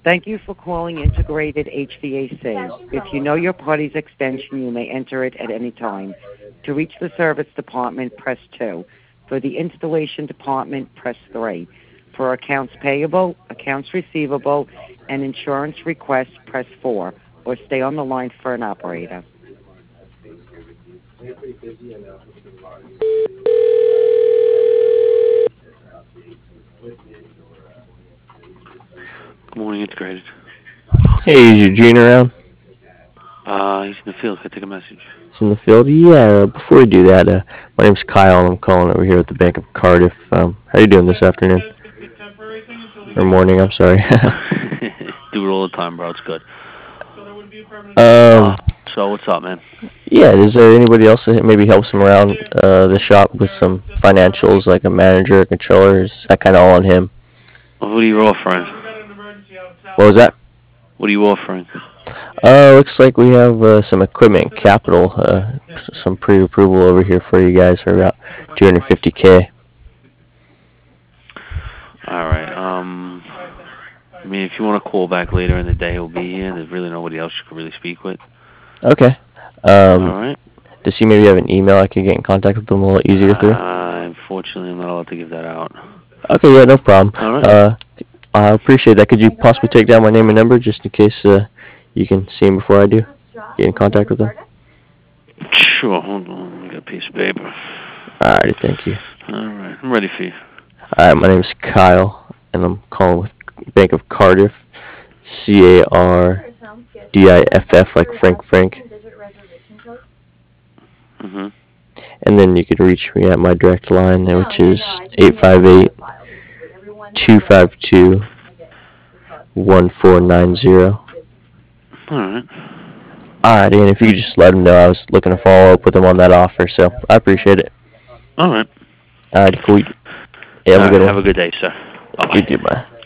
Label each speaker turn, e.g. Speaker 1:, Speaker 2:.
Speaker 1: Thank you for calling Integrated HVAC. If you know your party's extension, you may enter it at any time. To reach the service department, press 2. For the installation department, press 3. For accounts payable, accounts receivable, and insurance requests, press 4. Or stay on the line for an operator.
Speaker 2: Good morning, Integrated.
Speaker 3: Hey, is Eugene around?
Speaker 2: He's in the field. Can I take a message?
Speaker 3: He's in the field? Yeah, before we do that, my name's Kyle, and I'm calling over here at the Bank of Cardiff. How you doing this afternoon? Or morning, I'm sorry.
Speaker 2: Do it all the time, bro. It's good.
Speaker 3: um,
Speaker 2: So what's up, man?
Speaker 3: yeah, is there anybody else that maybe helps him around the shop with some financials, like a manager, a controller? Is that kind of all on him?
Speaker 2: Well, what are you offering?
Speaker 3: What was that?
Speaker 2: What are you offering?
Speaker 3: Looks like we have some equipment capital, some pre-approval over here for you guys for about $250K.
Speaker 2: All right. I mean, if you want to call back later in the day, he'll be here. There's really nobody else you can really speak with.
Speaker 3: Okay.
Speaker 2: All right.
Speaker 3: Does he maybe have an email I could get in contact with him a little easier through?
Speaker 2: Unfortunately, I'm not allowed to give that out.
Speaker 3: Okay, yeah, no problem.
Speaker 2: All right.
Speaker 3: I appreciate that. Could you possibly take down my name and number just in case you can see him before I do? Get in contact with him?
Speaker 2: Sure. Hold on. Let me get a piece of paper.
Speaker 3: Alrighty, thank you.
Speaker 2: All right. I'm ready for you.
Speaker 3: Alright, my name's Kyle, and I'm calling with Bank of Cardiff. CARDIFF, like Frank.
Speaker 2: Mm-hmm.
Speaker 3: And then you could reach me at my direct line, which is 858-252-1490.
Speaker 2: All right.
Speaker 3: Alright, and if you could just let him know I was looking to follow up with him on that offer, so I appreciate it.
Speaker 2: All right.
Speaker 3: Alright, cool. Yeah, have a good one.
Speaker 2: Have a good day, sir. Bye-bye.
Speaker 3: You too, bye.